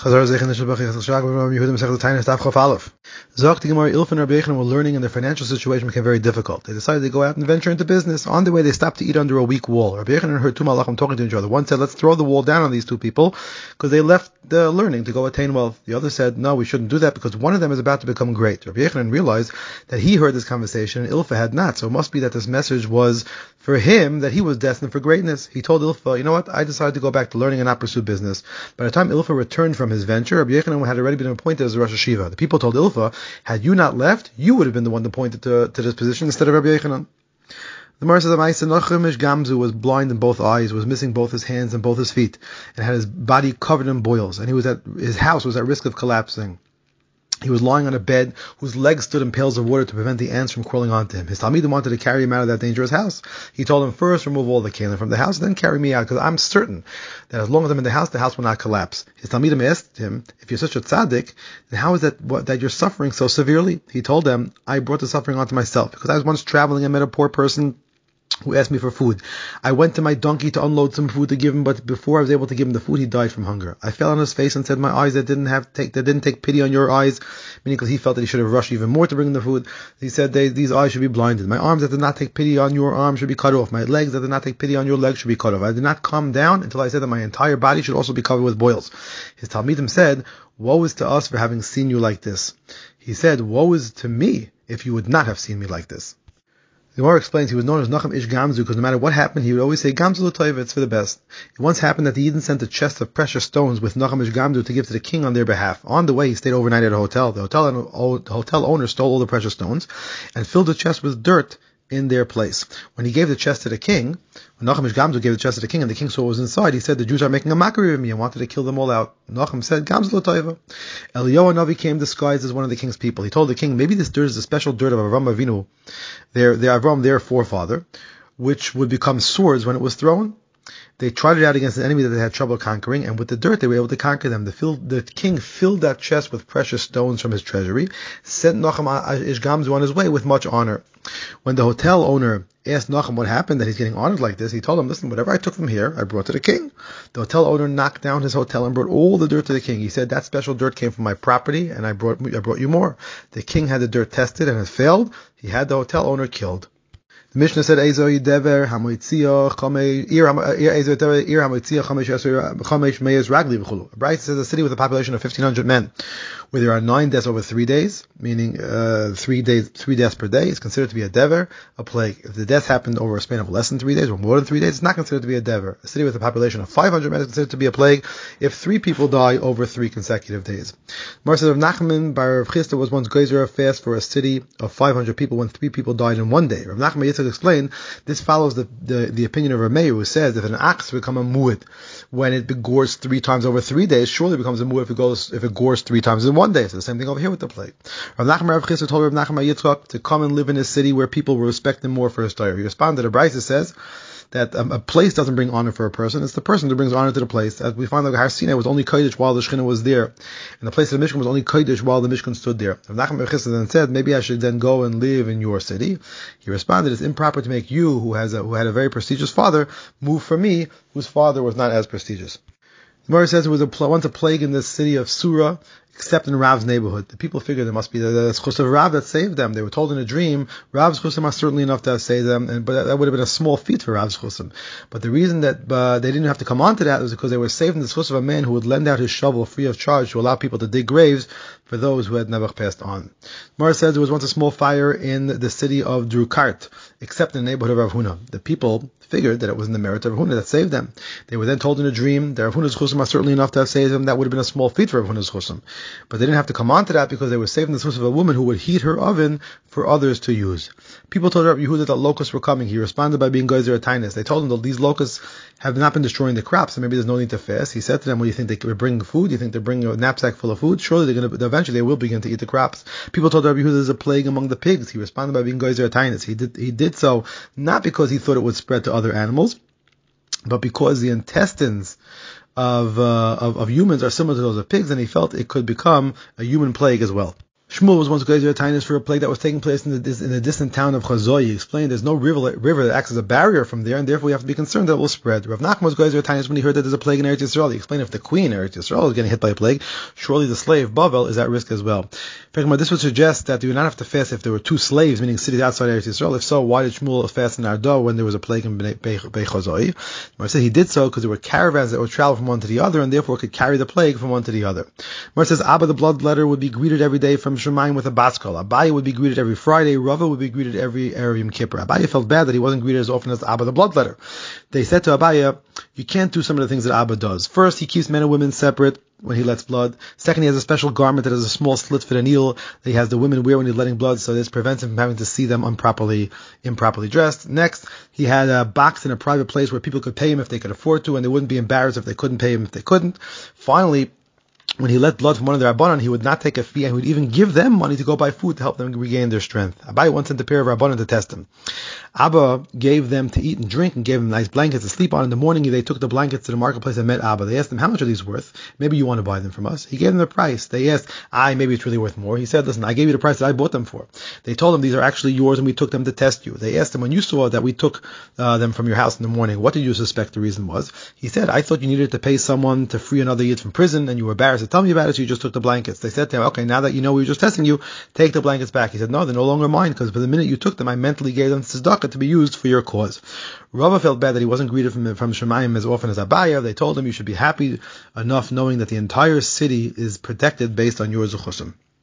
Zok the Gemara, Ilf and Rabbi Yochanan were learning and their financial situation became very difficult. They decided to go out and venture into business. On the way, they stopped to eat under a weak wall. Rabbi Yochanan heard two malachim talking to each other. One said, let's throw the wall down on these two people because they left the learning to go attain wealth. The other said, no, we shouldn't do that because one of them is about to become great. Rabbi Yochanan realized that he heard this conversation and Ilfa had not. So it must be that this message was for him, that he was destined for greatness. He told Ilfa, you know what, I decided to go back to learning and not pursue business. By the time Ilfa returned from his venture, Rabbi Yochanan had already been appointed as a Rosh Hashiva. The people told Ilfa, had you not left, you would have been the one appointed to this position instead of Rabbi Yochanan. The Gemara says that Nachum Ish Gamzu was blind in both eyes, was missing both his hands and both his feet, and had his body covered in boils, and his house was at risk of collapsing. He was lying on a bed whose legs stood in pails of water to prevent the ants from crawling onto him. His Talmidim wanted to carry him out of that dangerous house. He told him, first remove all the kalim from the house, then carry me out, because I'm certain that as long as I'm in the house will not collapse. His Talmidim asked him, if you're such a tzaddik, then how is that you're suffering so severely? He told them, I brought the suffering onto myself, because I was once traveling and met a poor person who asked me for food. I went to my donkey to unload some food to give him, but before I was able to give him the food, he died from hunger. I fell on his face and said, my eyes that didn't take pity on your eyes, meaning because he felt that he should have rushed even more to bring him the food. He said, these eyes should be blinded. My arms that did not take pity on your arms should be cut off. My legs that did not take pity on your legs should be cut off. I did not calm down until I said that my entire body should also be covered with boils. His Talmidim said, woe is to us for having seen you like this. He said, woe is to me if you would not have seen me like this. The Gemara explains he was known as Nachum Ish Gamzu because no matter what happened, he would always say, Gamzu l'toiva, it's for the best. It once happened that the Eden sent a chest of precious stones with Nachum Ish Gamzu to give to the king on their behalf. On the way, he stayed overnight at a hotel. The hotel owner stole all the precious stones and filled the chest with dirt in their place. When he gave the chest to the king, when Nachum Ish Gamzu gave the chest to the king and the king saw what was inside, he said, the Jews are making a mockery of me and wanted to kill them all out. Nachum said, Gamzu l'toiva. Eliyahu Navi came disguised as one of the king's people. He told the king, maybe this dirt is a special dirt of Avram Avinu, their forefather, which would become swords when it was thrown. They trotted out against an enemy that they had trouble conquering, and with the dirt they were able to conquer them. The king filled that chest with precious stones from his treasury, sent Nachum Ish Gamzu on his way with much honor. When the hotel owner asked Nachum what happened, that he's getting honored like this, he told him, listen, whatever I took from here, I brought to the king. The hotel owner knocked down his hotel and brought all the dirt to the king. He said, that special dirt came from my property, and I brought you more. The king had the dirt tested, and it failed. He had the hotel owner killed. The Mishnah said, Ezo Yidever Hamoitzia Chamesh Meyes Ragli V'chulu. Bright says a city with a population of 1,500 men, where there are 9 deaths over 3 days, meaning 3 deaths per day, is considered to be a dever, a plague. If the death happened over a span of less than 3 days or more than 3 days, it's not considered to be a dever. A city with a population of 500 men is considered to be a plague if 3 people die over 3 consecutive days. Mar says of Nachman by Rav Chisda was once geyser a fast for a city of 500 people when 3 people died in 1 day. Rav Nachman Yitzchak explained this follows the opinion of Rameir, who says if an ox become a mu'id when it gores 3 times over 3 days, surely it becomes a mu'id if it gores 3 times in 1 day. So the same thing over here with the plague. Rav Nachman Rav Chisda told Rav Nachman Yitzchak to come and live in a city where people will respect him more for his Torah. He responded, a Brisa says that a place doesn't bring honor for a person, it's the person that brings honor to the place. As we find that Har Sinai was only Kodesh while the Shekhinah was there, and the place of the Mishkan was only Kodesh while the Mishkan stood there. Rav Nachman Rav Chisda then said, maybe I should then go and live in your city. He responded, it's improper to make you, who had a very prestigious father, move for me, whose father was not as prestigious. The Gemara says it was once a plague in the city of Surah, except in Rav's neighborhood. The people figured there must be the schus of Rav that saved them. They were told in a dream, Rav's chusim are certainly enough to save them, but that would have been a small feat for Rav's chusim. But the reason that they didn't have to come on to that was because they were saving the schus of a man who would lend out his shovel free of charge to allow people to dig graves for those who had never passed on. Mara says there was once a small fire in the city of Drukart, except in the neighborhood of Rav Huna. The people figured that it was in the merit of Rav Huna that saved them. They were then told in a dream that Rav Huna's chusim are certainly enough to have saved them. That would have been a small feat for Rav Huna's chusim. But they didn't have to come on to that because they were saving the source of a woman who would heat her oven for others to use. People told Rabbi Yehuda that locusts were coming. He responded by being geyser atinus. They told him that these locusts have not been destroying the crops, so maybe there's no need to fast. He said to them, well, you think they were bringing food? You think they're bringing a knapsack full of food? Surely eventually they will begin to eat the crops. People told Rabbi Yehuda there's a plague among the pigs. He responded by being geyser atinus. He did so not because he thought it would spread to other animals, but because the intestines of humans are similar to those of pigs, and he felt it could become a human plague as well. Shmuel was once Gezer Tainus for a plague that was taking place in the distant town of Chazoi. He explained there's no river that acts as a barrier from there, and therefore we have to be concerned that it will spread. Rav Nachman was Gezer Tainus when he heard that there's a plague in Eretz Yisrael. He explained if the queen Eretz Yisrael is getting hit by a plague, surely the slave Bavel is at risk as well. This would suggest that you would not have to fast if there were two slaves, meaning cities outside Eretz Yisrael. If so, why did Shmuel fast in Ardo when there was a plague in Beit Chazoi? Mar said he did so because there were caravans that would travel from one to the other, and therefore could carry the plague from one to the other. Mar says Abba the bloodletter would be greeted every day from Shemayim with a batskol. Abaye would be greeted every Friday. Rava would be greeted every Erev Yom Kippur. Abaye felt bad that he wasn't greeted as often as Abba the bloodletter. They said to Abaye, you can't do some of the things that Abba does. First, he keeps men and women separate when he lets blood. Second, he has a special garment that has a small slit for the needle that he has the women wear when he's letting blood, so this prevents him from having to see them improperly dressed. Next, he had a box in a private place where people could pay him if they could afford to, and they wouldn't be embarrassed if they couldn't pay him if they couldn't. Finally, when he let blood from one of the Rabbanan, he would not take a fee, and he would even give them money to go buy food to help them regain their strength. Abaye once sent a pair of Rabbanan to test him. Abba gave them to eat and drink and gave them nice blankets to sleep on. In the morning, they took the blankets to the marketplace and met Abba. They asked him, how much are these worth? Maybe you want to buy them from us. He gave them the price. They asked, maybe it's really worth more. He said, listen, I gave you the price that I bought them for. They told him, these are actually yours and we took them to test you. They asked him, when you saw that we took them from your house in the morning, what did you suspect the reason was? He said, I thought you needed to pay someone to free another Yid from prison and you were embarrassed to tell me about it, so you just took the blankets. They said to him, okay, now that you know we were just testing you, take the blankets back. He said, no, they're no longer mine, because for the minute you took them, I mentally gave them to tzedakah to be used for your cause. Rava felt bad that he wasn't greeted from Shemayim as often as Abaye. They told him, you should be happy enough knowing that the entire city is protected based on your zuchusim.